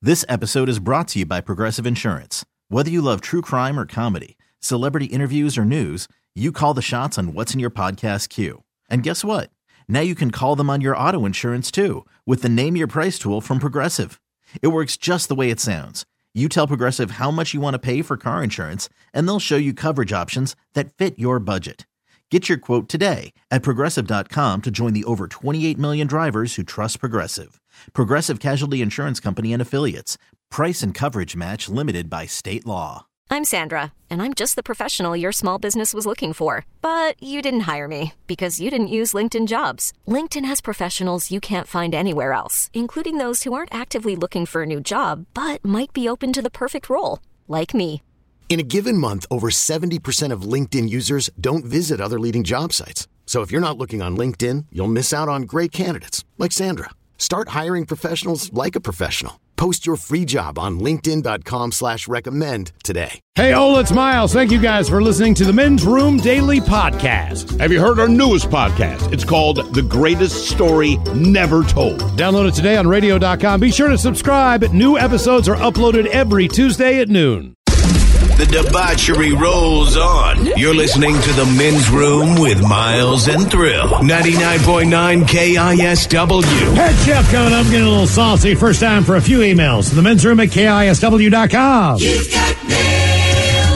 This episode is brought to you by Progressive Insurance. Whether you love true crime or comedy, celebrity interviews or news, you call the shots on what's in your podcast queue. And guess what? Now you can call them on your auto insurance too with the Name Your Price tool from Progressive. It works just the way it sounds. You tell Progressive how much you want to pay for car insurance, and they'll show you coverage options that fit your budget. Get your quote today at Progressive.com to join the over 28 million drivers who trust Progressive. Progressive Casualty Insurance Company and Affiliates. Price and coverage match limited by state law. I'm Sandra, and I'm just the professional your small business was looking for. But you didn't hire me because you didn't use LinkedIn Jobs. LinkedIn has professionals you can't find anywhere else, including those who aren't actively looking for a new job, but might be open to the perfect role, like me. In a given month, over 70% of LinkedIn users don't visit other leading job sites. So if you're not looking on LinkedIn, you'll miss out on great candidates like Sandra. Start hiring professionals like a professional. Post your free job on linkedin.com/recommend today. Hey, Ola, it's Miles. Thank you guys for listening to the Men's Room Daily Podcast. Have you heard our newest podcast? It's called The Greatest Story Never Told. Download it today on radio.com. Be sure to subscribe. New episodes are uploaded every Tuesday at noon. The debauchery rolls on. You're listening to The Men's Room with Miles and Thrill. 99.9 KISW. Head chef coming up, getting a little saucy. First time for a few emails. The Men's Room at KISW.com. You've got mail.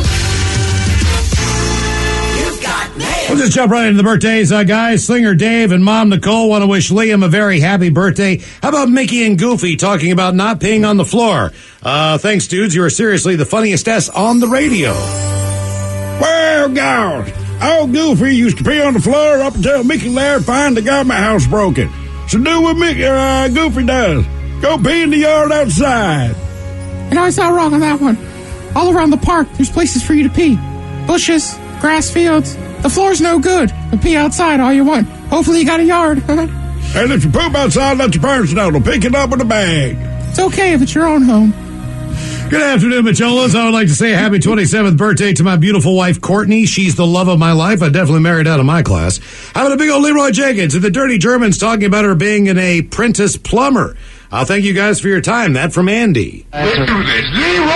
You've got mail. We'll just jump right into the birthdays, guys. Slinger Dave and Mom Nicole want to wish Liam a very happy birthday. How about Mickey and Goofy talking about not peeing on the floor? Thanks, dudes. You are seriously the funniest S on the radio. Well, gosh, old Goofy used to pee on the floor up until Mickey and Larry finally got my house broken. So do what Goofy does. Go pee in the yard outside. You know, it's not wrong on that one. All around the park, there's places for you to pee. Bushes, grass fields. The floor's no good. But pee outside all you want. Hopefully you got a yard. And if you poop outside, let your parents know. They'll pick it up with a bag. It's okay if it's your own home. Good afternoon, Macholas. I would like to say a happy 27th birthday to my beautiful wife, Courtney. She's the love of my life. I definitely married out of my class. Having a big old Leroy Jenkins and the Dirty Germans talking about her being an apprentice plumber. Thank you guys for your time. That from Andy. Let's do this. Leroy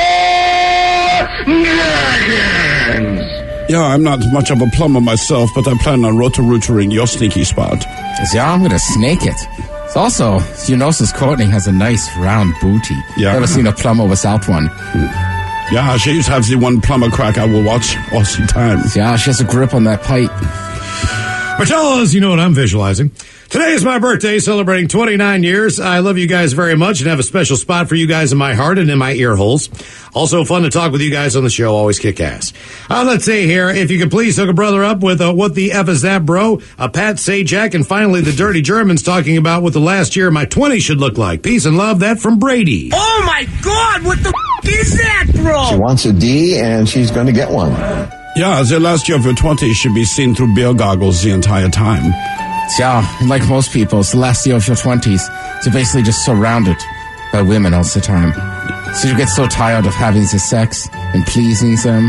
Jenkins! Yeah, I'm not much of a plumber myself, but I plan on roto-rootering your sneaky spot. Yeah, I'm going to snake it. It's also, you notice Courtney has a nice round booty. Yeah. Never seen a plumber without one. Yeah, she used to have the one plumber crack I will watch all the time. Yeah, she has a grip on that pipe. Macholas, you know what I'm visualizing. Today is my birthday, celebrating 29 years. I love you guys very much and have a special spot for you guys in my heart and in my ear holes. Also fun to talk with you guys on the show. Always kick ass. Let's see here. If you could please hook a brother up with What the F is that, bro? Pat Sajak, and finally the Dirty Germans talking about what the last year of my 20s should look like. Peace and love. That from Brady. Oh my God, what the is that, bro? She wants a D, and she's going to get one. Yeah, the last year of your 20s should be seen through beer goggles the entire time. Yeah, like most people, it's the last year of your 20s. So basically just surrounded by women all the time. So you get so tired of having the sex and pleasing them.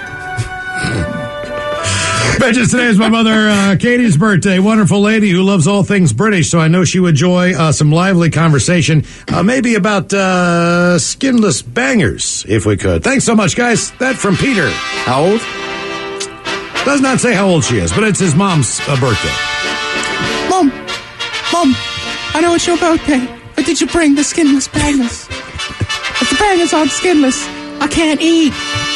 Bitches, today is my mother, Katie's birthday. Wonderful lady who loves all things British, so I know she would enjoy some lively conversation, maybe about skinless bangers, if we could. Thanks so much, guys. That from Peter. How old? Does not say how old she is, but it's his mom's birthday. Mom, I know it's your birthday, but did you bring the skinless bangers? If the bangers aren't skinless, I can't eat.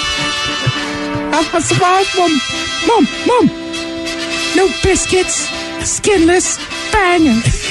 I survived, Mom. No biscuits, skinless bangers.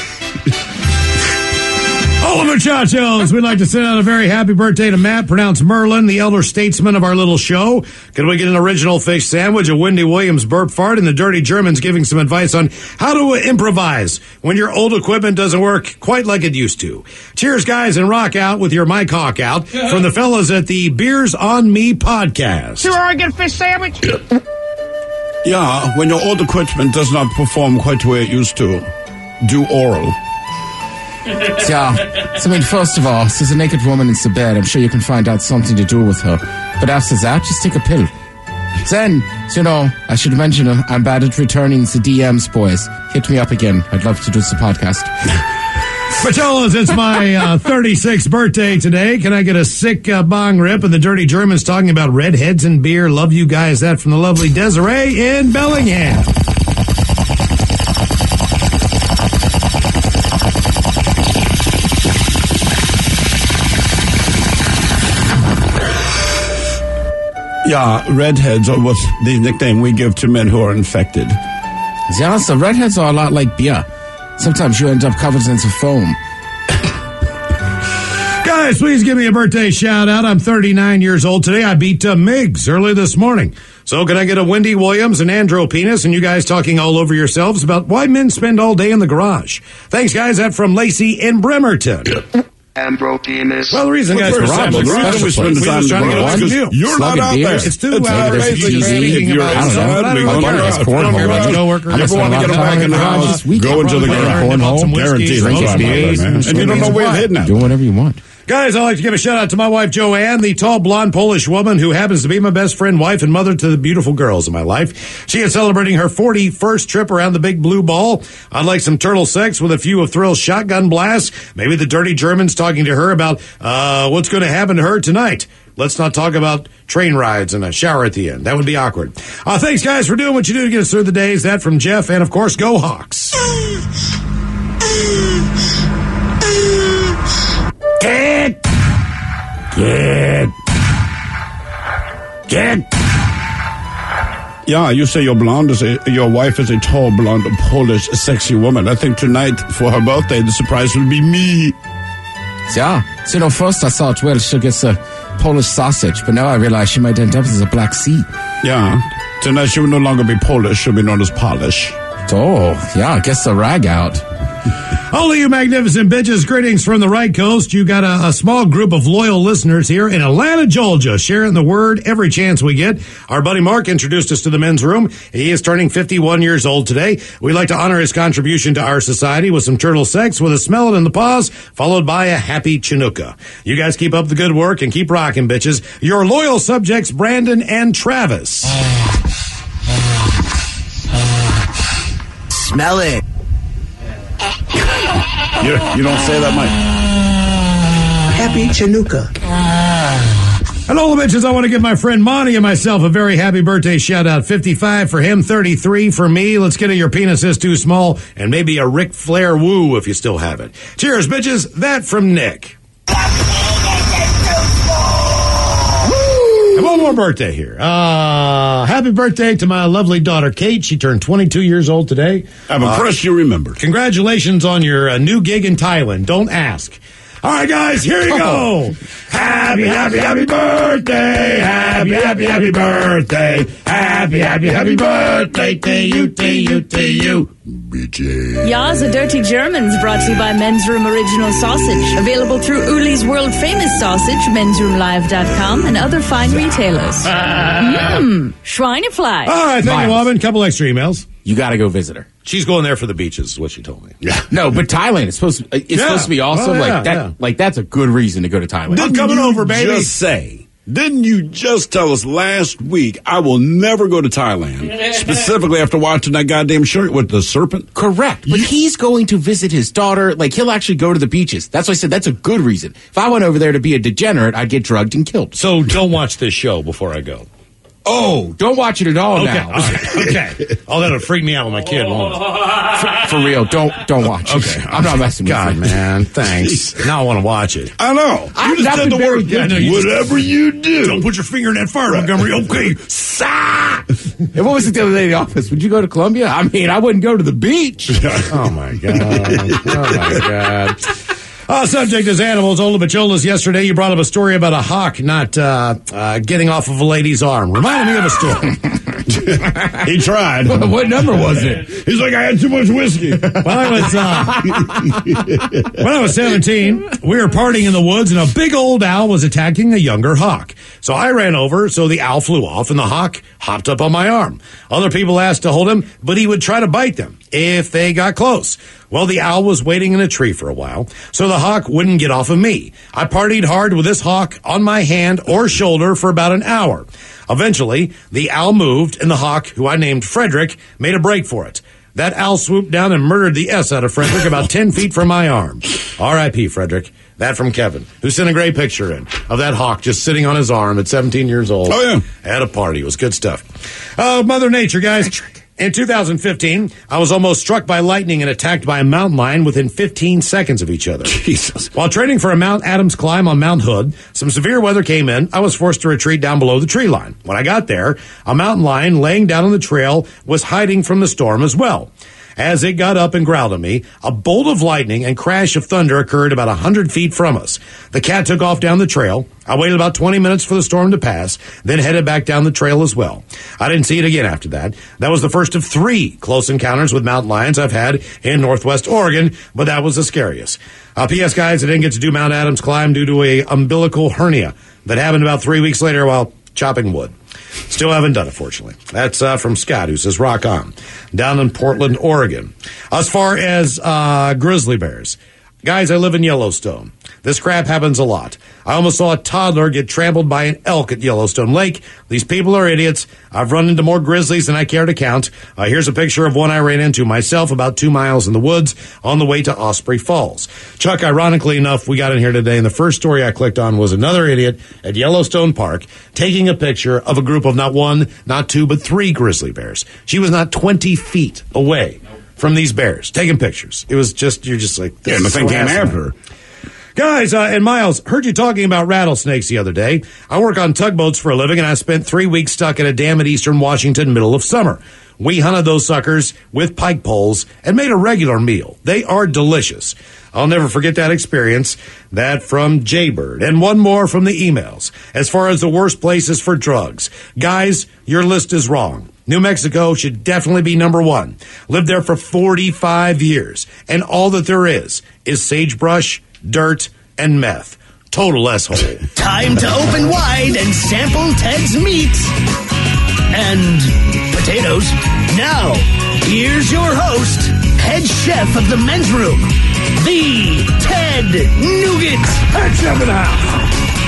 All muchachos, we'd like to send out a very happy birthday to Matt, pronounced Merlin, the elder statesman of our little show. Can we get an original fish sandwich, a Wendy Williams burp fart, and the Dirty Germans giving some advice on how to improvise when your old equipment doesn't work quite like it used to. Cheers, guys, and rock out with your mic hawk out from the fellas at the Beers on Me podcast. Sure, I get a fish sandwich? Yeah, when your old equipment does not perform quite the way it used to, do oral. Yeah, so I mean, first of all, there's a naked woman in the bed. I'm sure you can find out something to do with her. But after that, just take a pill. Then, you know, I should mention I'm bad at returning the DMs, boys. Hit me up again. I'd love to do the podcast. Pacholas, it's my 36th birthday today. Can I get a sick bong rip? And the Dirty Germans talking about redheads and beer. Love you guys. That from the lovely Desiree in Bellingham. Yeah, redheads are what the nickname we give to men who are infected. Yeah, so redheads are a lot like beer. Sometimes you end up covered in some foam. Guys, please give me a birthday shout out. I'm 39 years old today. I beat Miggs early this morning. So can I get a Wendy Williams and Andro Penis and you guys talking all over yourselves about why men spend all day in the garage? Thanks, guys. That from Lacey in Bremerton. Andro Penis. Well, the reason, guys, the reason we spend the time in the garage is you're not out there. It's too basically speaking if you're outside, we go to the cornhole. You ever want to get them back in the house, go into the garage. Guaranteed. And you don't know where you're heading at. Do whatever you want. Guys, I'd like to give a shout-out to my wife, Joanne, the tall, blonde Polish woman who happens to be my best friend, wife, and mother to the beautiful girls in my life. She is celebrating her 41st trip around the big blue ball. I'd like some turtle sex with a few of Thrill's shotgun blasts. Maybe the Dirty Germans talking to her about what's going to happen to her tonight. Let's not talk about train rides and a shower at the end. That would be awkward. Thanks, guys, for doing what you do to get us through the days. That from Jeff, and, of course, go Hawks. Get. Yeah, you say your wife is a tall, blonde, Polish, sexy woman. I think tonight, for her birthday, the surprise will be me. Yeah. So, first I thought, well, she'll get a Polish sausage, but now I realize she might end up as a Black Sea. Yeah. Tonight she will no longer be Polish, she'll be known as Polish. Oh, yeah, I guess the rag out. All of you magnificent bitches, greetings from the right coast. You got a small group of loyal listeners here in Atlanta, Georgia, sharing the word every chance we get. Our buddy Mark introduced us to the men's room. He is turning 51 years old today. We'd like to honor his contribution to our society with some turtle sex, with a smell it in the paws, followed by a happy Chinooka. You guys keep up the good work and keep rocking, bitches. Your loyal subjects, Brandon and Travis. Smell it. You don't say that, Mike. Happy Chinooka. And all the bitches, I want to give my friend Monty and myself a very happy birthday shout out. 55 for him, 33 for me. Let's get it. Your penis is too small, and maybe a Ric Flair woo if you still have it. Cheers, bitches. That from Nick. And one more birthday here. Happy birthday to my lovely daughter, Kate. She turned 22 years old today. I'm impressed you remembered. Congratulations on your new gig in Thailand. Don't ask. All right, guys, here you go. Happy, happy, happy birthday. Happy, happy, happy birthday. Happy, happy, happy birthday to you, to you, to you. BJ. Ya's the Dirty Germans, brought to you by Men's Room Original Sausage. Available through Uli's World Famous Sausage, mensroomlive.com, and other fine retailers. Schweinefleisch. All right, thank you, Woman. Couple extra emails. You got to go visit her. She's going there for the beaches, is what she told me. Yeah. No, but Thailand is supposed to, supposed to be awesome. Like that's a good reason to go to Thailand. Didn't coming over, baby. Didn't you just tell us last week I will never go to Thailand, specifically after watching that goddamn shirt with the serpent? Correct. But he's going to visit his daughter. Like, he'll actually go to the beaches. That's why I said that's a good reason. If I went over there to be a degenerate, I'd get drugged and killed. So don't watch this show before I go. Oh, don't watch it at all now. All right. Okay. Oh, that'll freak me out with my kid, won't it? For real, don't watch it. Okay. I'm not messing with God, you. man, thanks. Now I want to watch it. I know. You just said the word. Whatever you do. Don't put your finger in that fire, Montgomery. Okay. And what was it the other day in the office? Would you go to Columbia? I mean, I wouldn't go to the beach. Oh, my God. Oh, my God. Subject is animals. Ola Bacholas, yesterday you brought up a story about a hawk not getting off of a lady's arm. Reminded me of a story. He tried. What number was it? He's like, I had too much whiskey. When I was 17, we were partying in the woods, and a big old owl was attacking a younger hawk. So I ran over, so the owl flew off, and the hawk hopped up on my arm. Other people asked to hold him, but he would try to bite them if they got close. Well, the owl was waiting in a tree for a while, so the hawk wouldn't get off of me. I partied hard with this hawk on my hand or shoulder for about an hour. Eventually, the owl moved, and the hawk, who I named Frederick, made a break for it. That owl swooped down and murdered the S out of Frederick about 10 feet from my arm. R.I.P. Frederick. That from Kevin, who sent a great picture in of that hawk just sitting on his arm at 17 years old. Oh, yeah. At a party. It was good stuff. Mother Nature, guys. In 2015, I was almost struck by lightning and attacked by a mountain lion within 15 seconds of each other. Jesus. While training for a Mount Adams climb on Mount Hood, some severe weather came in. I was forced to retreat down below the tree line. When I got there, a mountain lion laying down on the trail was hiding from the storm as well. As it got up and growled at me, a bolt of lightning and crash of thunder occurred about 100 feet from us. The cat took off down the trail. I waited about 20 minutes for the storm to pass, then headed back down the trail as well. I didn't see it again after that. That was the first of 3 close encounters with mountain lions I've had in Northwest Oregon, but that was the scariest. P.S. guys, I didn't get to do Mount Adams climb due to a umbilical hernia that happened about 3 weeks later while chopping wood. Still haven't done it, fortunately. That's from Scott, who says, rock on. Down in Portland, Oregon. As far as grizzly bears, guys, I live in Yellowstone. This crap happens a lot. I almost saw a toddler get trampled by an elk at Yellowstone Lake. These people are idiots. I've run into more grizzlies than I care to count. Here's a picture of one I ran into myself about 2 miles in the woods on the way to Osprey Falls. Chuck, ironically enough, we got in here today, and the first story I clicked on was another idiot at Yellowstone Park taking a picture of a group of not 1, not 2, but 3 grizzly bears. She was not 20 feet away from these bears, taking pictures. It was just, you're just like, this and the thing came after her. Guys, and Miles, heard you talking about rattlesnakes the other day. I work on tugboats for a living, and I spent 3 weeks stuck at a dam at Eastern Washington, middle of summer. We hunted those suckers with pike poles and made a regular meal. They are delicious. I'll never forget that experience. That from Jaybird. And one more from the emails. As far as the worst places for drugs. Guys, your list is wrong. New Mexico should definitely be number 1. Lived there for 45 years. And all that there is sagebrush, dirt, and meth. Total S-hole. Time to open wide and sample Ted's meat. And potatoes. Now, here's your host, head chef of the men's room, the Ted Nugent. Head chef in the house.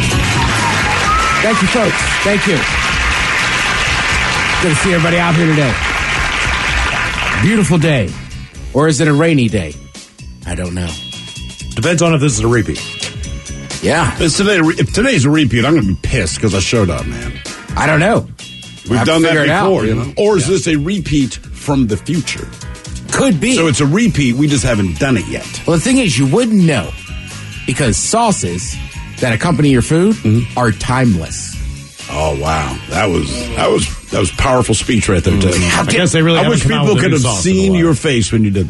Thank you, folks. Thank you. Good to see everybody out here today. Beautiful day. Or is it a rainy day? I don't know. Depends on if this is a repeat. Yeah. If today's a repeat, I'm going to be pissed because I showed up, man. I don't know. We've done that before, you know? Or is this a repeat from the future? Could be. So it's a repeat, we just haven't done it yet. Well, the thing is, you wouldn't know because sauces that accompany your food are timeless. Oh, wow. That was powerful speech right there, Ted. I guess they really I haven't wish come out people with a could new have sauce in a seen while. your face when you did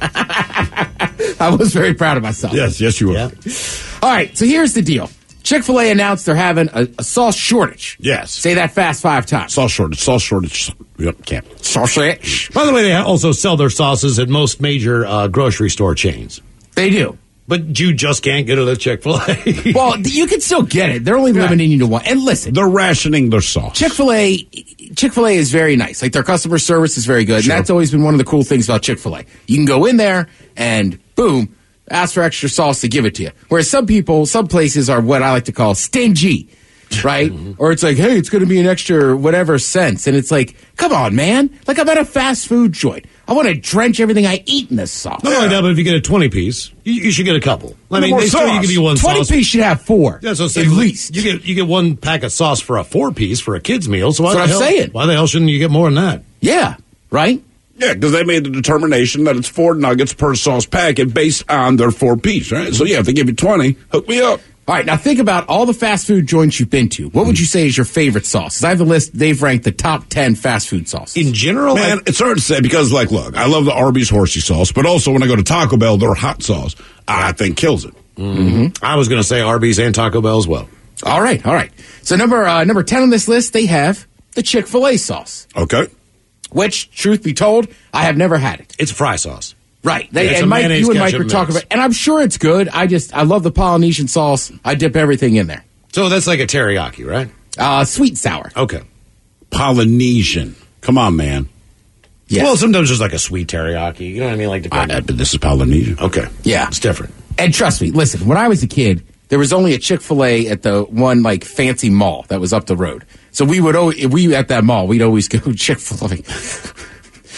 that. I was very proud of myself. Yes, you were. Yeah. All right, so here's the deal. Chick-fil-A announced they're having a sauce shortage. Yes. Say that fast 5 times. Sauce shortage. Yep, can't. Sausage. By the way, they also sell their sauces at most major grocery store chains. They do. But you just can't get it at Chick-fil-A. Well, you can still get it. They're only limiting you to one. And listen, They're rationing their sauce. Chick-fil-A is very nice. Like, their customer service is very good. Sure. And that's always been one of the cool things about Chick-fil-A. You can go in there and, boom, ask for extra sauce to give it to you. Whereas some places are what I like to call stingy, right? Or it's like, hey, it's going to be an extra whatever cents. And it's like, come on, man. Like, I'm at a fast food joint. I want to drench everything I eat in this sauce. Not only that, but if you get a 20-piece, you should get a couple. I mean, they still give you one 20-piece should have 4. Yeah, so at least. You get one pack of sauce for a 4-piece for a kid's meal. So That's what I'm saying. Why the hell shouldn't you get more than that? Yeah, right? Yeah, because they made the determination that it's 4 nuggets per sauce packet based on their 4-piece, right? So, yeah, if they give you 20, hook me up. All right, now think about all the fast food joints you've been to. What would you say is your favorite sauce? 'Cause I have the list. They've ranked the top 10 fast food sauces. In general, Man, it's hard to say because, like, look, I love the Arby's horsey sauce, but also when I go to Taco Bell, their hot sauce, I think kills it. I was going to say Arby's and Taco Bell as well. All right. So number 10 on this list, they have the Chick-fil-A sauce. Okay. Which, truth be told, I have never had it. It's a fry sauce. Right. It's and a Mike, mayonnaise you and Mike were ketchup talking mix. about, and I'm sure it's good. I love the Polynesian sauce. I dip everything in there. So that's like a teriyaki, right? Sweet and sour. Okay. Polynesian. Come on, man. Yes. Well, sometimes there's like a sweet teriyaki. You know what I mean? Like But this is Polynesian. Okay. Yeah. It's different. And trust me, listen, when I was a kid, there was only a Chick-fil-A at the one, like, fancy mall that was up the road. So we at that mall, we'd always go Chick-fil-A.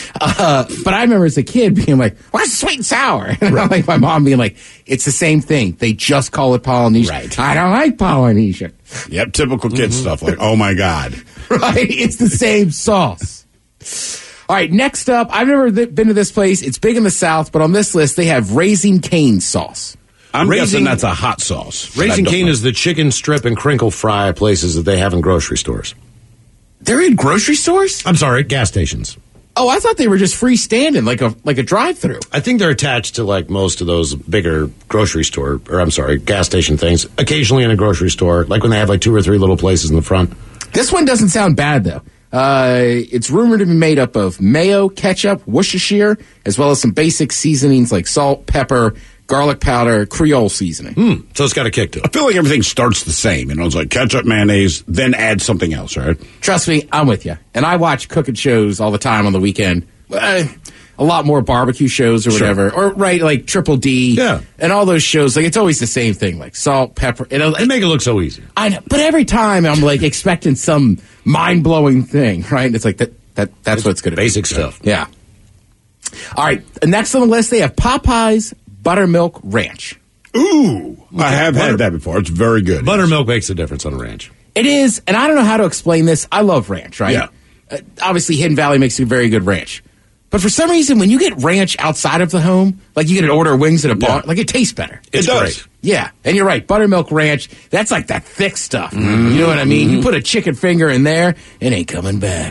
But I remember as a kid being like, what's sweet and sour? And I'm like, my mom being like, it's the same thing. They just call it Polynesian. Right. I don't like Polynesian. Yep, typical kid stuff like, oh my God. Right? It's the same sauce. All right, next up, I've never been to this place. It's big in the South, but on this list, they have Raising Cane sauce. I'm guessing that's a hot sauce. Raising Cane is the chicken strip and crinkle fry places that they have in grocery stores. They're in grocery stores? I'm sorry, gas stations. Oh, I thought they were just freestanding, like a drive-through. I think they're attached to like most of those bigger grocery store, or I'm sorry, gas station things. Occasionally in a grocery store, like when they have like 2 or 3 little places in the front. This one doesn't sound bad, though. It's rumored to be made up of mayo, ketchup, Worcestershire, as well as some basic seasonings like salt, pepper, garlic powder, Creole seasoning. So it's got a kick to it. I feel like everything starts the same. You know, it's like ketchup, mayonnaise, then add something else, right? Trust me, I'm with you. And I watch cooking shows all the time on the weekend. A lot more barbecue shows or whatever. Sure. Or, right, like Triple D. Yeah. And all those shows. Like, it's always the same thing, like salt, pepper. They make it look so easy. I know. But every time I'm, like, expecting some mind-blowing thing, right? It's like, that's what it's going to be. Basic stuff. Yeah. All right. Next on the list, they have Popeye's Buttermilk Ranch. Ooh. I have had that before. It's very good. Buttermilk makes a difference on a ranch. It is. And I don't know how to explain this. I love ranch, right? Yeah. Obviously, Hidden Valley makes a very good ranch. But for some reason, when you get ranch outside of the home, like you get an order of wings at a bar, like it tastes better. It does. Great. Yeah. And you're right. Buttermilk ranch, that's like that thick stuff. Mm-hmm. You know what I mean? You put a chicken finger in there, it ain't coming back.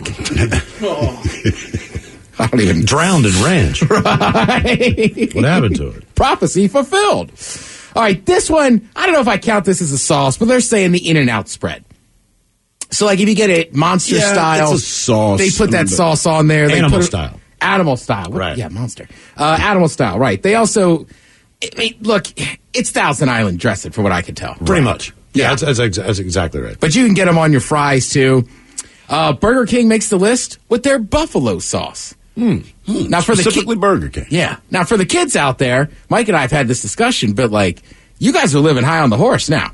I don't even... Drowned in ranch. Right. What happened to it? Prophecy fulfilled. All right, this one, I don't know if I count this as a sauce, but they're saying the In-N-Out spread. So, like, if you get it monster style, it's a sauce. They put that sauce on there. They Animal put style. Animal style. Right. Yeah, monster. Animal style, right. They also, look, it's Thousand Island dressing, from what I can tell. Pretty much. Yeah, that's exactly right. But you can get them on your fries, too. Burger King makes the list with their buffalo sauce. Now for specifically Burger King. Yeah. Now for the kids out there, Mike and I have had this discussion, but like, you guys are living high on the horse now.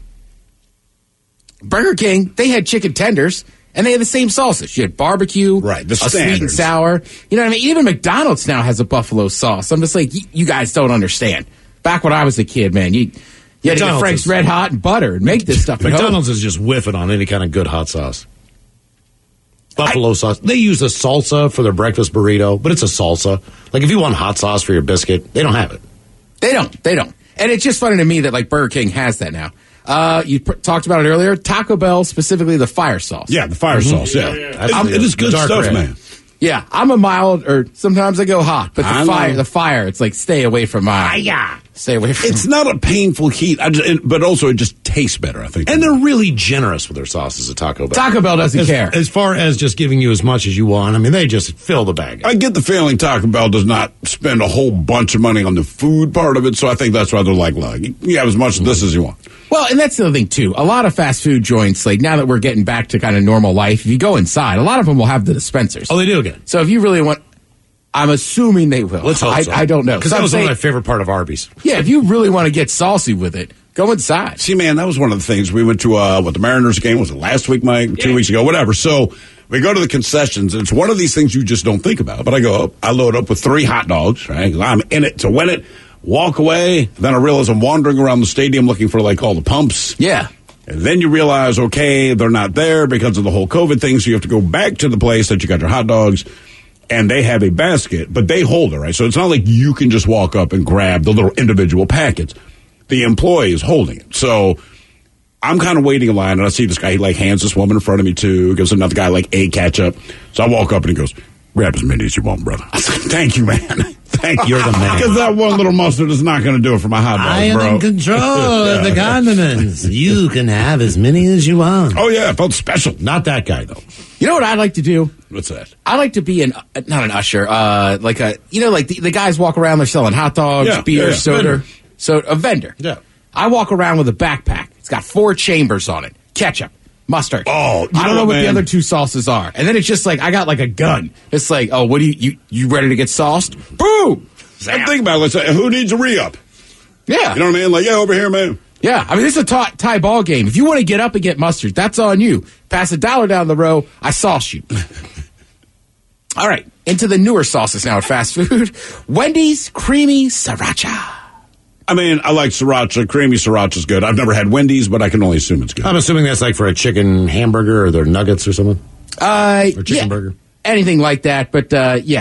Burger King, they had chicken tenders, and they had the same sauces. You had barbecue, right? The sweet and sour. You know what I mean? Even McDonald's now has a buffalo sauce. I'm just like, you guys don't understand. Back when I was a kid, man, you had to get Frank's Red Hot and butter and make this stuff. McDonald's is just whiffing on any kind of good hot sauce. Buffalo sauce. They use a salsa for their breakfast burrito, but it's a salsa. Like if you want hot sauce for your biscuit, they don't have it. They don't. And it's just funny to me that like Burger King has that now. You talked about it earlier. Taco Bell, specifically the fire sauce. Yeah, the fire sauce. Yeah. It is good stuff, red. Man. Yeah, I'm a mild, or sometimes I go hot, but the fire, it's like stay away from mine. Stay away from. It's not a painful heat, but also it just tastes better, I think. And they're really generous with their sauces at Taco Bell. Taco Bell doesn't care. As far as just giving you as much as you want, I mean, they just fill the bag. I get the feeling Taco Bell does not spend a whole bunch of money on the food part of it, so I think that's why they're like, look, you have as much of this as you want. Well, and that's the other thing, too. A lot of fast food joints, like now that we're getting back to kind of normal life, if you go inside, a lot of them will have the dispensers. Oh, they do again. So if you really want, I'm assuming they will. Let's hope so. I don't know. Because that was one of my favorite part of Arby's. Yeah, if you really want to get saucy with it, go inside. See, man, that was one of the things. We went to, the Mariners game, was it last week, Mike? 2 weeks ago, whatever. So we go to the concessions, and it's one of these things you just don't think about. But I go up, I load up with 3 hot dogs, right? I'm in it to win it. Walk away, then I realize I'm wandering around the stadium looking for, like, all the pumps. Yeah. And then you realize, okay, they're not there because of the whole COVID thing, so you have to go back to the place that you got your hot dogs, and they have a basket, but they hold it, right? So it's not like you can just walk up and grab the little individual packets. The employee is holding it. So I'm kind of waiting in line, and I see this guy, he, like, hands this woman in front of me, too, gives another guy, like, a ketchup. So I walk up, and he goes, grab as many as you want, brother. I said, thank you, man. Thank you. You're the man. Because that one little mustard is not going to do it for my hot dogs, I am bro. in control of the condiments. You can have as many as you want. Oh, yeah, it felt special. Not that guy, though. You know what I'd like to do? What's that? I like to be not an usher, like a, like the guys walk around, they're selling hot dogs, beer, soda. A vendor. Yeah. I walk around with a backpack. It's got 4 chambers on it. Ketchup. Mustard. Oh, I don't know what the other 2 sauces are. And then it's just like, I got like a gun. It's like, oh, what do you ready to get sauced? Boom! I'm thinking about it. Let's say, who needs a re-up? Yeah. You know what I mean? Like, yeah, over here, man. Yeah. I mean, this is a tie ball game. If you want to get up and get mustard, that's on you. Pass $1 down the row, I sauce you. All right, into the newer sauces now at fast food. Wendy's Creamy Sriracha. I mean, I like sriracha. Creamy sriracha's good. I've never had Wendy's, but I can only assume it's good. I'm assuming that's like for a chicken hamburger or their nuggets or something? Or chicken burger? Anything like that, but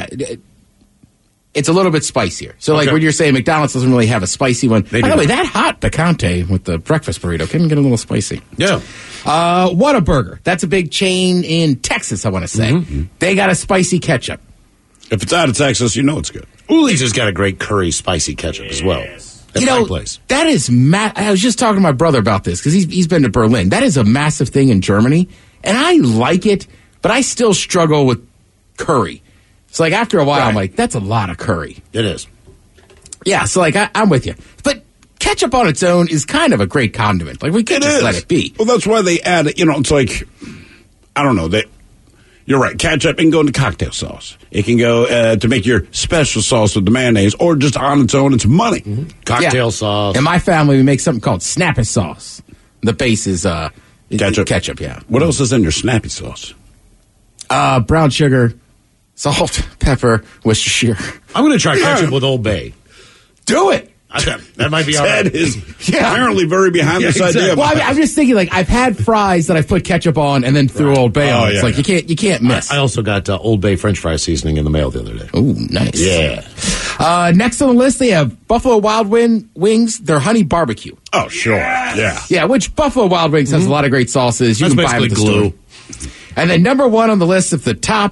it's a little bit spicier. So like when you're saying McDonald's doesn't really have a spicy one. By the way, that hot picante with the breakfast burrito can get a little spicy. Yeah. Whataburger. That's a big chain in Texas, I want to say. Mm-hmm. They got a spicy ketchup. If it's out of Texas, you know it's good. Uli's has got a great curry spicy ketchup as well. You know, that is I was just talking to my brother about this because he's been to Berlin. That is a massive thing in Germany, and I like it, but I still struggle with curry. So, like, after a while, I'm like, that's a lot of curry. It is. Yeah, so, like, I'm with you. But ketchup on its own is kind of a great condiment. Like, we could just let it be. Well, that's why they add it. You know, it's like, I don't know. You're right. Ketchup, it can go into cocktail sauce. It can go to make your special sauce with the mayonnaise, or just on its own, it's money. Mm-hmm. Cocktail sauce. In my family, we make something called snappy sauce. The base is ketchup, yeah. What else is in your snappy sauce? Brown sugar, salt, pepper, Worcestershire. I'm going to try ketchup with Old Bay. Do it. That might be all right. Ted is apparently very behind this idea. Well, I'm just thinking, like, I've had fries that I've put ketchup on and then threw Old Bay on. It's like you can't miss. I also got Old Bay French fry seasoning in the mail the other day. Oh, nice. Yeah. Next on the list, they have Buffalo Wild Wings, their honey barbecue. Oh, sure. Yeah. Yeah, which Buffalo Wild Wings has a lot of great sauces. You That's can buy them at the glue. store. And then number one on the list of the top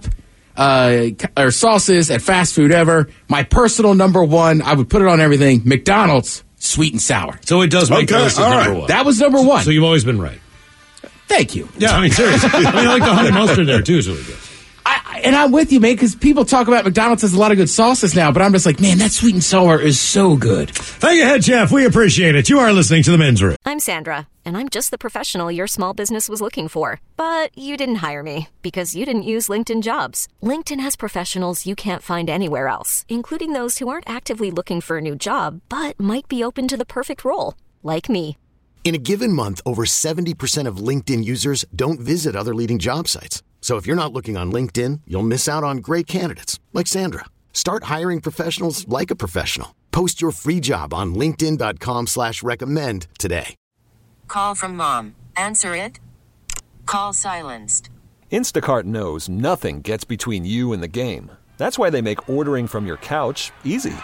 or sauces at fast food ever, my personal number one, I would put it on everything, McDonald's sweet and sour. So it does make the list as number one. That was number one. So you've always been right. Thank you. Yeah, I mean, seriously. I like the honey mustard there, too. Is really good. And I'm with you, man, because people talk about McDonald's has a lot of good sauces now, but I'm just like, man, that sweet and sour is so good. Thank you, Head Chef. We appreciate it. You are listening to The Men's Room. I'm Sandra, and I'm just the professional your small business was looking for. But you didn't hire me because you didn't use LinkedIn Jobs. LinkedIn has professionals you can't find anywhere else, including those who aren't actively looking for a new job, but might be open to the perfect role, like me. In a given month, over 70% of LinkedIn users don't visit other leading job sites. So if you're not looking on LinkedIn, you'll miss out on great candidates like Sandra. Start hiring professionals like a professional. Post your free job on linkedin.com/recommend today. Call from mom. Answer it. Call silenced. Instacart knows nothing gets between you and the game. That's why they make ordering from your couch easy.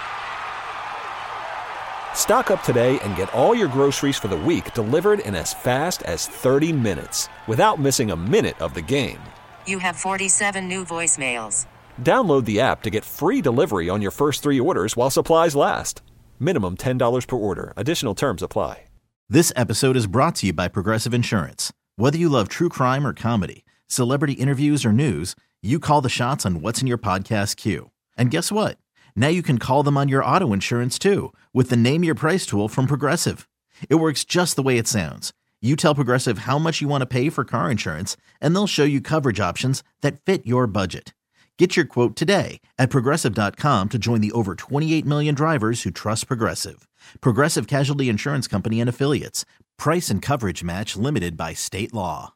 Stock up today and get all your groceries for the week delivered in as fast as 30 minutes without missing a minute of the game. You have 47 new voicemails. Download the app to get free delivery on your first 3 orders while supplies last. Minimum $10 per order. Additional terms apply. This episode is brought to you by Progressive Insurance. Whether you love true crime or comedy, celebrity interviews or news, you call the shots on what's in your podcast queue. And guess what? Now you can call them on your auto insurance, too, with the Name Your Price tool from Progressive. It works just the way it sounds. You tell Progressive how much you want to pay for car insurance, and they'll show you coverage options that fit your budget. Get your quote today at Progressive.com to join the over 28 million drivers who trust Progressive. Progressive Casualty Insurance Company and Affiliates. Price and coverage match limited by state law.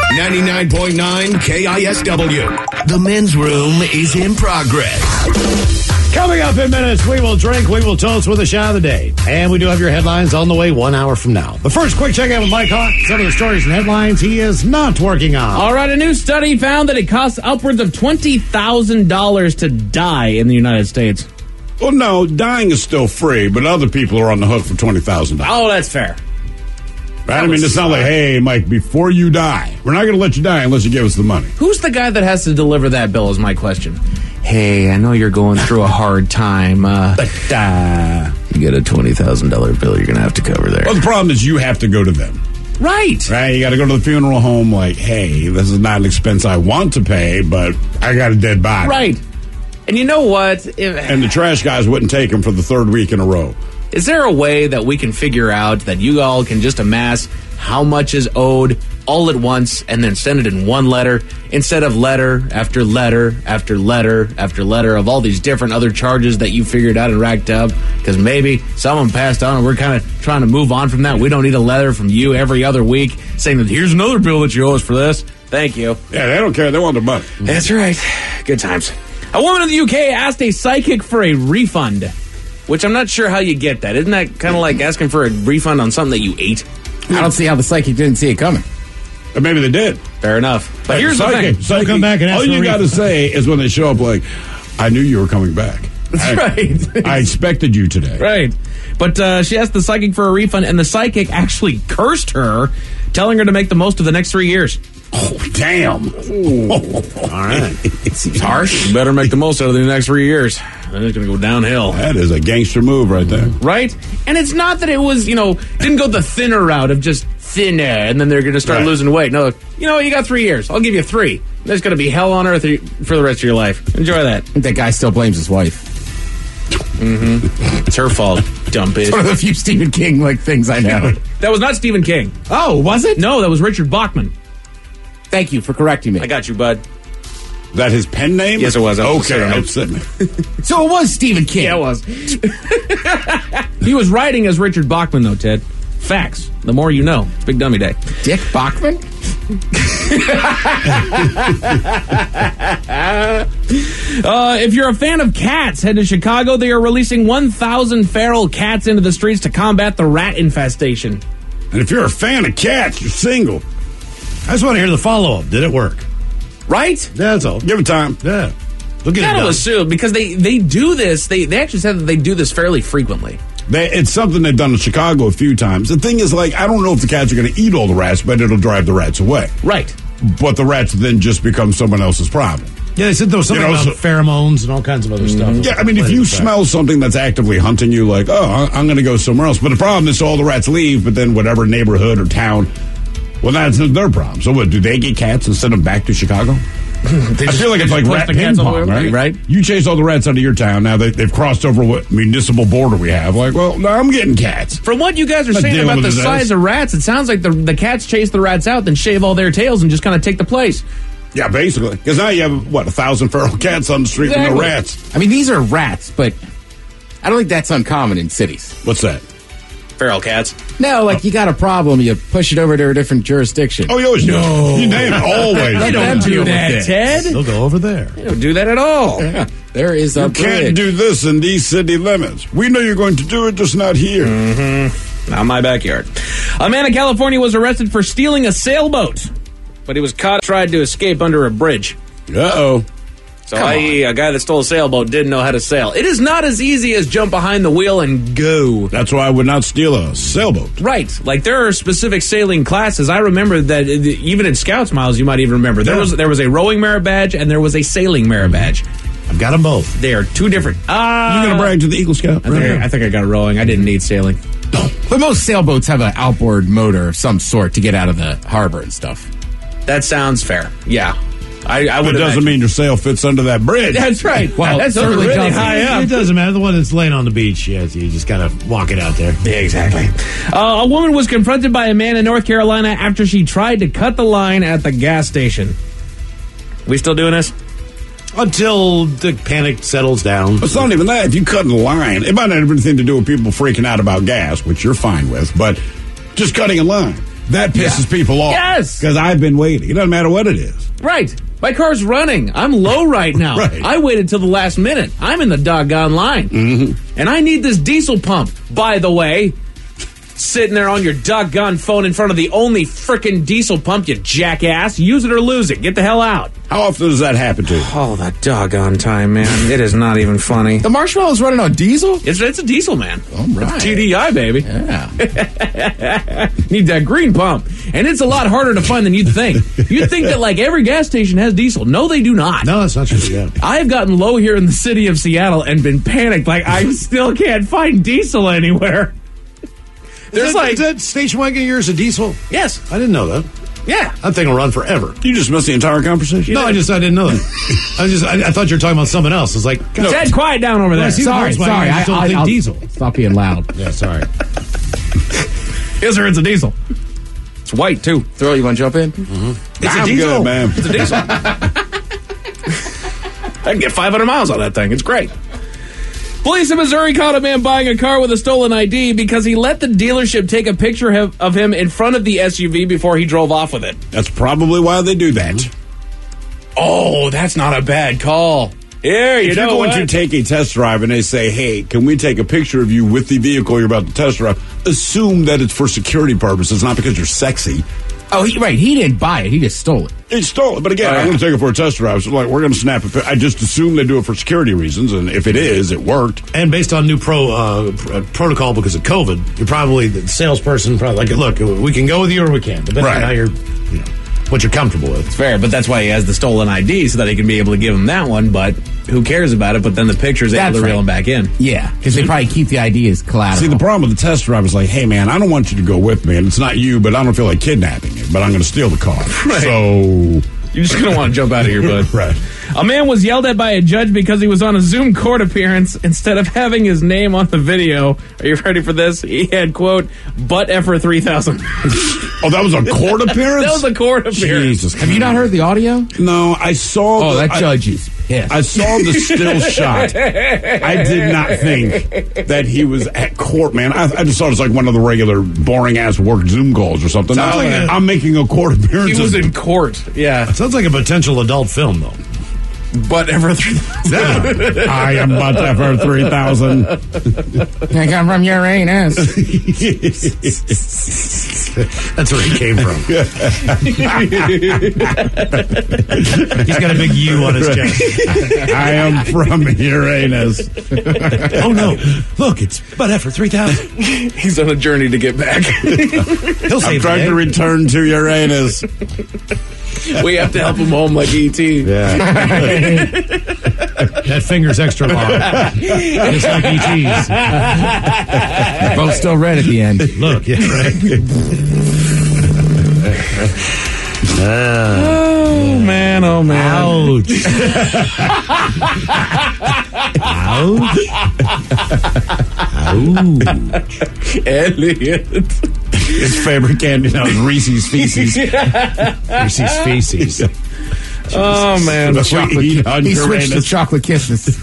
99.9 KISW. The Men's Room is in progress. Coming up in minutes, we will drink, we will toast with a shot of the day. And we do have your headlines on the way 1 hour from now. But first, quick check in with Mike Hawk. Some of the stories and headlines he is not working on. All right, a new study found that it costs upwards of $20,000 to die in the United States. Well, no, dying is still free, but other people are on the hook for $20,000. Oh, that's fair. Right? I mean, it's not like, hey, Mike, before you die, we're not going to let you die unless you give us the money. Who's the guy that has to deliver that bill is my question. Hey, I know you're going through a hard time, but you get a $20,000 bill you're going to have to cover there. Well, the problem is you have to go to them. Right. Right? You got to go to the funeral home like, hey, this is not an expense I want to pay, but I got a dead body. Right. And you know what? And the trash guys wouldn't take him for the third week in a row. Is there a way that we can figure out that you all can just amass how much is owed all at once and then send it in one letter instead of letter after letter after letter after letter of all these different other charges that you figured out and racked up? Because maybe someone passed on and we're kind of trying to move on from that. We don't need a letter from you every other week saying that here's another bill that you owe us for this. Thank you. Yeah, they don't care. They want their money. That's right. Good times. A woman in the UK asked a psychic for a refund, which I'm not sure how you get that. Isn't that kind of like asking for a refund on something that you ate? I don't see how the psychic didn't see it coming. Or maybe they did. Fair enough. But here's the thing. Psychic, come back and ask all for you a got to refund. say is when they show up, like, I knew you were coming back. That's right. I expected you today. Right. But she asked the psychic for a refund, and the psychic actually cursed her, telling her to make the most of the next 3 years. Oh, damn. All right. Seems harsh. You better make the most out of the next 3 years. Then it's going to go downhill. That is a gangster move right there. Right? And it's not that it was, didn't go the thinner route of just thinner, and then they're going to start losing weight. No, you got 3 years. I'll give you 3. There's going to be hell on earth for the rest of your life. Enjoy that. I think that guy still blames his wife. Mm-hmm. It's her fault, dumb bitch. It's one of the few Stephen King things I know. That was not Stephen King. Oh, was it? No, that was Richard Bachman. Thank you for correcting me. I got you, bud. Is that his pen name? Yes, it was. Okay, upset me. So it was Stephen King. Yeah, it was. He was writing as Richard Bachman, though, Ted. Facts. The more you know. It's Big Dummy Day. Dick Bachman? If you're a fan of cats, head to Chicago. They are releasing 1,000 feral cats into the streets to combat the rat infestation. And if you're a fan of cats, you're single. I just want to hear the follow-up. Did it work? Right? Yeah, that's all. Give it time. Yeah. Look at it Gotta done. assume, because they do this. They actually said that they do this fairly frequently. It's something they've done in Chicago a few times. The thing is, I don't know if the cats are going to eat all the rats, but it'll drive the rats away. Right. But the rats then just become someone else's problem. Yeah, they said there was something about pheromones and all kinds of other stuff. Yeah, I mean, if you smell something that's actively hunting you, I'm going to go somewhere else. But the problem is all the rats leave, but then whatever neighborhood or town, well, that's their problem. So what, do they get cats and send them back to Chicago? I feel like it's like rat ping pong, right? You chase all the rats out of your town. Now they've crossed over what municipal border we have. Now I'm getting cats. From what you guys are Not saying dealing about the with size of rats, it sounds like the cats chase the rats out, then shave all their tails and just kind of take the place. Yeah, basically. Because now you have, 1,000 feral cats on the street with no rats. I mean, these are rats, but I don't think that's uncommon in cities. What's that? Feral cats. No, you got a problem, you push it over to a different jurisdiction. Oh, you always do. You name it, always. You don't do that, Ted. They'll go over there. You don't do that at all. Yeah, there is a You bridge. can't do this in these city limits. We know you're going to do it, just not here. Mm-hmm. Not my backyard. A man in California was arrested for stealing a sailboat, but he was caught tried to escape under a bridge. Uh-oh. So i.e., a guy that stole a sailboat didn't know how to sail. It is not as easy as jump behind the wheel and go. That's why I would not steal a sailboat. Right. There are specific sailing classes. I remember that even in Scouts, Miles, you might even remember. There was a rowing merit badge and there was a sailing merit badge. I've got them both. They are two different. You're going to brag to the Eagle Scout? I think I got rowing. I didn't need sailing. But most sailboats have an outboard motor of some sort to get out of the harbor and stuff. That sounds fair. Yeah. I But would it doesn't mean your sail fits under that bridge. That's right. Well, that's certainly really doesn't. high up. It doesn't matter. The one that's laying on the beach, you just kind of walk it out there. Yeah, exactly. A woman was confronted by a man in North Carolina after she tried to cut the line at the gas station. We still doing this? Until the panic settles down. It's not even that. If you cut in the line, it might not have anything to do with people freaking out about gas, which you're fine with, but just cutting a line. That pisses people off. Yes. Because I've been waiting. It doesn't matter what it is. Right. My car's running. I'm low right now. Right. I waited till the last minute. I'm in the doggone line. Mm-hmm. And I need this diesel pump, by the way. Sitting there on your doggone phone in front of the only frickin' diesel pump, you jackass. Use it or lose it. Get the hell out. How often does that happen to you? Oh, that doggone time, man. It is not even funny. The Marshmallow's running on diesel? It's a diesel, man. All right. TDI, baby. Yeah. Need that green pump. And it's a lot harder to find than you'd think. You'd think that, every gas station has diesel. No, they do not. No, that's not true. Yeah. I have gotten low here in the city of Seattle and been panicked. I still can't find diesel anywhere. Is that station wagon of yours a diesel? Yes. I didn't know that. Yeah. That thing will run forever. You just missed the entire conversation. No, I didn't know that. I thought you were talking about something else. It's like, Ted, quiet down over there. Sorry. I'll diesel. Stop being loud. Yeah, sorry. Yes, sir, it's a diesel. It's white, too. Throw, you want to jump in? Mm-hmm. It's I'm a diesel. good, man. It's a diesel. I can get 500 miles on that thing. It's great. Police in Missouri caught a man buying a car with a stolen ID because he let the dealership take a picture of him in front of the SUV before he drove off with it. That's probably why they do that. Oh, that's not a bad call. Here, if you're going to take a test drive and they say, hey, can we take a picture of you with the vehicle you're about to test drive, assume that it's for security purposes, not because you're sexy. Oh, he didn't buy it. He just stole it. He stole it. But again, I'm going to take it for a test drive. So, we're going to snap a picture. I just assume they do it for security reasons. And if it is, it worked. And based on new protocol because of COVID, you're probably the salesperson, look, we can go with you or we can't. Depending on how you're, what you're comfortable with. It's fair, but that's why he has the stolen ID so that he can be able to give him that one. But who cares about it? But then the picture's able to reel him back in. Yeah, because they probably keep the ID as collateral. See, the problem with the test drive is hey, man, I don't want you to go with me. And it's not you, but I don't feel like kidnapping you. But I'm going to steal the car. Right. So... You're just going to want to jump out of here, bud. Right. A man was yelled at by a judge because he was on a Zoom court appearance instead of having his name on the video. Are you ready for this? He had, quote, butt effer 3000. Oh, that was a court appearance? That was a court appearance. Jesus. Have you not heard the audio? No, I saw... Oh, that judge is pissed. I saw the still shot. I did not think that he was at court, man. I just thought it was one of the regular boring-ass work Zoom calls or something. I'm making a court appearance. He was in court, yeah. Sounds like a potential adult film, though. Butt ever 3000. Yeah. I am butt ever 3000. I come from Uranus. That's where he came from. He's got a big U on his chest. I am from Uranus. Oh no! Look, it's butt ever 3000. He's on a journey to get back. I'm trying to return to Uranus. We have to help him home like E.T. Yeah. That finger's extra long. Just like E.T.'s. They're both still red at the end. Look, yeah, right. Oh, man, oh, man. Ouch. Ouch. Elliot. His favorite candy now is Reese's Feces. Reese's Feces. Oh, man. He switched to chocolate kisses.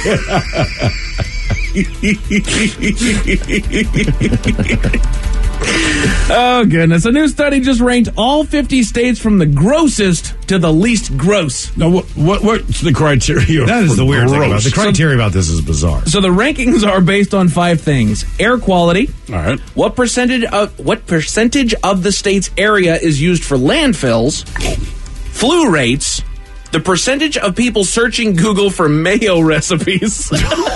Oh, goodness. A new study just ranked all 50 states from the grossest to the least gross. Now, what's the criteria? That is the weird thing about it. The criteria about this is bizarre. So the rankings are based on 5 things. Air quality. All right. What percentage of the state's area is used for landfills? Flu rates. The percentage of people searching Google for mayo recipes.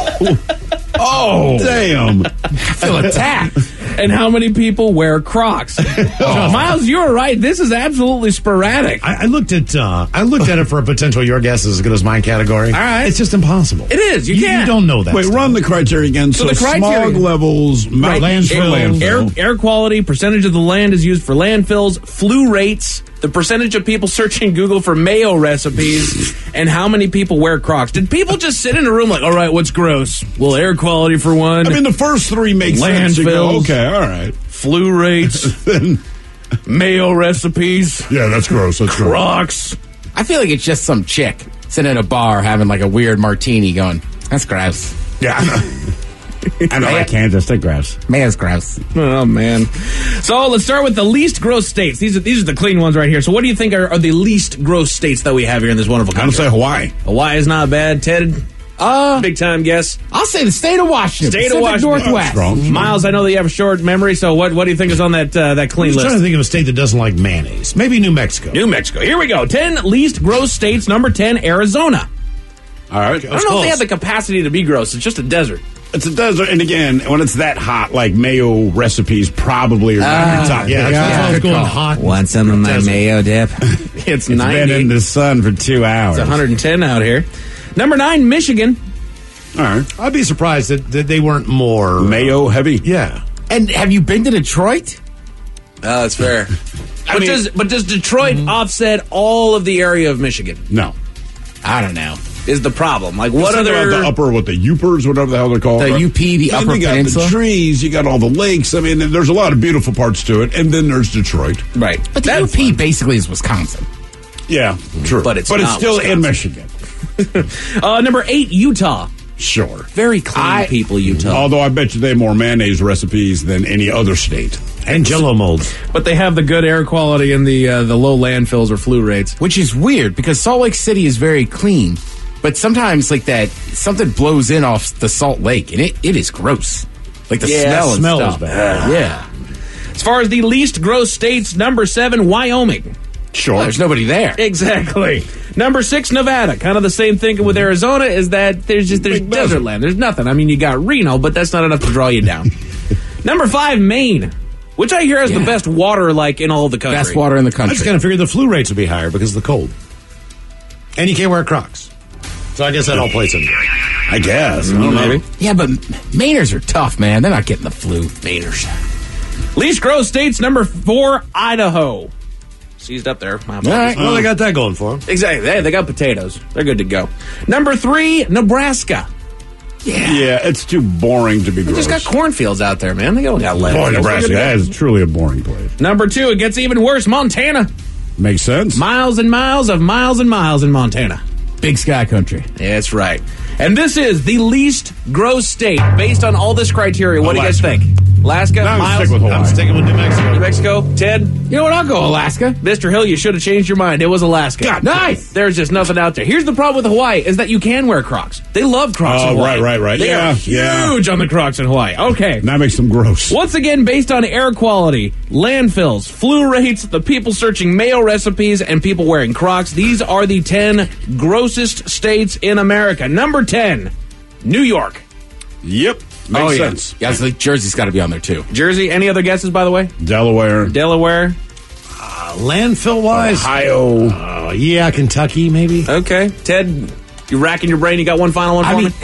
Oh, damn. I feel attacked. And how many people wear Crocs? Miles, you were right. This is absolutely sporadic. I looked at it for a potential your guess is as good as mine category. All right. It's just impossible. It is. You can't. You don't know that. Wait, stuff. run the criteria again. So the criteria, smog levels, landfill. Air quality, percentage of the land is used for landfills, flu rates, the percentage of people searching Google for mayo recipes, and how many people wear Crocs. Did people just sit in a room all right, what's gross? Well, air quality for one. I mean, the first 3 make sense. You go, okay, all right. Flu rates, mayo recipes. Yeah, that's gross. That's Crocs. I feel like it's just some chick sitting in a bar having a weird martini going, that's gross. Yeah. I know, I can't just take gross. Mayo's gross. Oh, man. So let's start with the least gross states. These are the clean ones right here. So what do you think are the least gross states that we have here in this wonderful country? I'm going to say Hawaii. Hawaii is not bad. Ted? Big time guess. I'll say the state of Washington. State of Washington. Northwest. Miles, I know that you have a short memory, so what do you think is on that clean I'm list? trying to think of a state that doesn't like mayonnaise. Maybe New Mexico. New Mexico. Here we go. 10 least gross states. Number 10, Arizona. All right. I don't know if they have the capacity to be gross. It's just a desert. It's a desert, and again, when it's that hot, mayo recipes probably are not your top. Yeah, that's why I was going hot. Want some of my mayo dip? It's 90. Been in the sun for 2 hours. It's 110 out here. Number 9, Michigan. All right. I'd be surprised that they weren't more mayo heavy. Yeah. And have you been to Detroit? That's fair. But does Detroit offset all of the area of Michigan? No. I don't know. Is the problem. What other... The upper, the Upers, whatever the hell they're called. The UP, the Upper you got Peninsula. The trees, you got all the lakes. I mean, there's a lot of beautiful parts to it. And then there's Detroit. Right. But the UP basically is Wisconsin. Yeah, true. But it's still Wisconsin. in Michigan. Number 8, Utah. Sure. Very clean people, Utah. Although I bet you they have more mayonnaise recipes than any other state. And Jell-O molds. But they have the good air quality and the low landfills or flu rates. Which is weird because Salt Lake City is very clean. But sometimes, like that, something blows in off the Salt Lake, and it is gross. Like the smell and stuff. Bad. Yeah. As far as the least gross states, number 7, Wyoming. Sure. Well, there's nobody there. Exactly. Number 6, Nevada. Kind of the same thing with Arizona is that there's desert land. There's nothing. I mean, you got Reno, but that's not enough to draw you down. Number 5, Maine, which I hear has the best water, like, in all of the country. Best water in the country. I just kind of figured the flu rates would be higher because of the cold. And you can't wear Crocs. So I guess that all plays in. I guess. I don't know. Yeah, but Mainers are tough, man. They're not getting the flu. Mainers. Least gross states, number 4, Idaho. Seized up there. My apologies. All right. Well, they got that going for them. Exactly. They got potatoes. They're good to go. Number 3, Nebraska. Yeah, it's too boring to be They gross. just got cornfields out there, man. They don't got land. Boy, Nebraska, that is truly a boring place. Number 2, it gets even worse, Montana. Makes sense. Miles and miles of miles and miles in Montana. Big sky country. That's right. And this is the least gross state based on all this criteria. What do you guys think? Alaska? I'm Miles? stick with Hawaii. I'm sticking with New Mexico. New Mexico? Ted? You know what? I'll go Alaska. Mr. Hill, you should have changed your mind. It was Alaska. God, nice. There's just nothing out there. Here's the problem with Hawaii is that you can wear Crocs. They love Crocs in Oh, Hawaii. right. They Yeah, are yeah. huge on the Crocs in Hawaii. Okay. That makes them gross. Once again, based on air quality, landfills, flu rates, the people searching mayo recipes, and people wearing Crocs, these are the 10 grossest states in America. Number 10, New York. Yep. Makes sense. Yeah, I think Jersey's got to be on there, too. Jersey, any other guesses, by the way? Delaware. Landfill-wise? Ohio. Yeah, Kentucky, maybe. Okay. Ted, you racking your brain. You got one final one for me?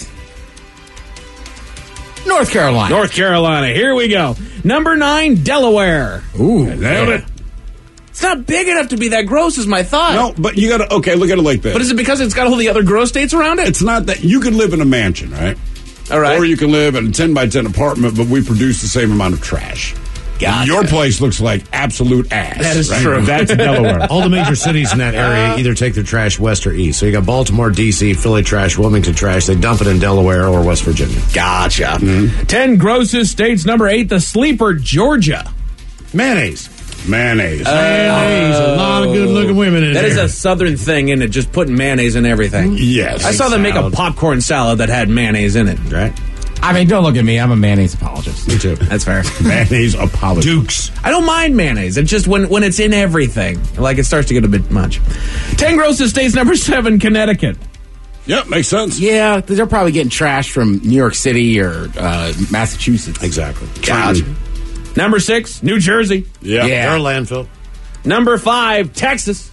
North Carolina. North Carolina. Here we go. Number 9, Delaware. Ooh. Nailed it. It's not big enough to be that gross is my thought. No, but you got to, okay, look at it like this. But is it because it's got all the other gross states around it? It's not that you can live in a mansion, right? All right. Or you can live in a 10 by 10 apartment, but we produce the same amount of trash. Gotcha. Your place looks like absolute ass. That is right? true. That's Delaware. All the major cities in that area either take their trash west or east. So you got Baltimore, D.C., Philly trash, Wilmington trash. They dump it in Delaware or West Virginia. Gotcha. 10 grossest states. Number 8, the sleeper, Georgia. Mayonnaise. Mayonnaise. A lot of good-looking women in That there. is a southern thing, isn't it? Just putting mayonnaise in everything. Yes. I saw them make a Salad. popcorn salad that had mayonnaise in it. Right? I mean, don't look at me. I'm a mayonnaise apologist. Me too. That's fair. Mayonnaise apologist. Dukes. I don't mind mayonnaise. It's just when it's in everything, like it starts to get a bit much. 10 grossest states. Number 7, Connecticut. Yep, makes sense. Yeah, they're probably getting trash from New York City or Massachusetts. Exactly. Gotcha. Number 6, New Jersey. Yeah. They're a landfill. Number 5, Texas.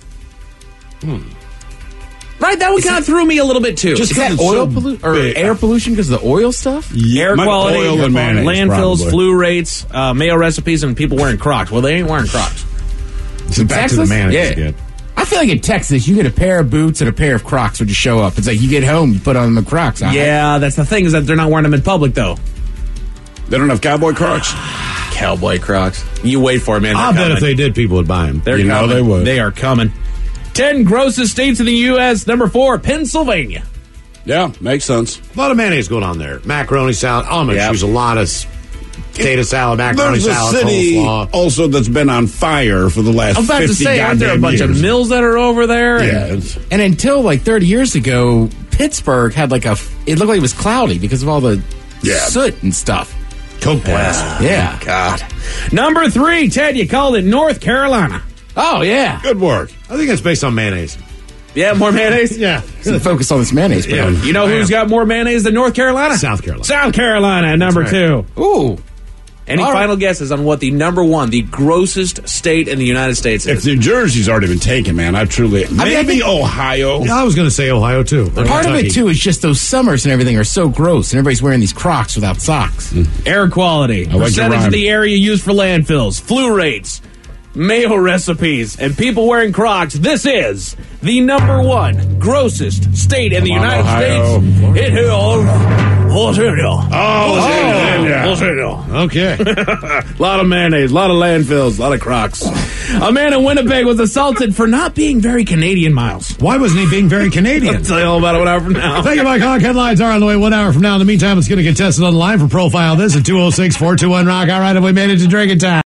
Right, that one kind of threw me a little bit too. Is that oil pollution or air pollution because of the oil stuff? Air quality, oil and mayonnaise, landfills, probably. flu rates, mayo recipes, and people wearing Crocs. Well, they ain't wearing Crocs. So back to the Texas? mayonnaise Yeah. again. I feel like in Texas, you get a pair of boots and a pair of Crocs when you show up. It's like you get home, you put on the Crocs. Yeah, that's the thing is that they're not wearing them in public though. They don't have cowboy Crocs. Cowboy Crocs. You wait for it, man. I'll bet if they did, people would buy them. They're You know coming. they would. They are coming. 10 grossest states in the U.S. Number 4, Pennsylvania. Yeah, makes sense. A lot of mayonnaise going on there. Macaroni salad. I'm going to Yep. choose a lot of potato salad, macaroni There's a salad, city coleslaw. also that's been on fire for the last I was about 50 to say, aren't there a goddamn bunch years. of mills that are over there? Yeah. it's- And until like 30 years ago, Pittsburgh had like it looked like it was cloudy because of all the soot and stuff. Coke blast. Yeah. God. Number 3, Ted, you called it North Carolina. Oh, yeah. Good work. I think it's based on mayonnaise. Yeah, more mayonnaise? Yeah. So focus on this mayonnaise. Yeah. You know who's got more mayonnaise than North Carolina? South Carolina. South Carolina, number right. 2. Ooh. Any All right. final guesses on what the number 1, the grossest state in the United States If is? New Jersey's already been taken, man, I truly. I Maybe think- Ohio. Yeah, I was going to say Ohio, too. Or Part of Kentucky. it, too, is just those summers and everything are so gross, and everybody's wearing these Crocs without socks. Air quality, like your percentage of rhyme. the area used for landfills, flu rates, mayo recipes, and people wearing Crocs. This is the number 1 grossest state in the Come on, United Ohio. States. It is Okay. A lot of mayonnaise, a lot of landfills, a lot of Crocs. A man in Winnipeg was assaulted for not being very Canadian, Miles. Why wasn't he being very Canadian? I'll tell you all about it 1 hour from now. Thank you, Mike Hawk. Headlines are on the way 1 hour from now. In the meantime, it's going to get tested on the line for Profile This at 206-421-ROCK. All right, have we made it to drinking time?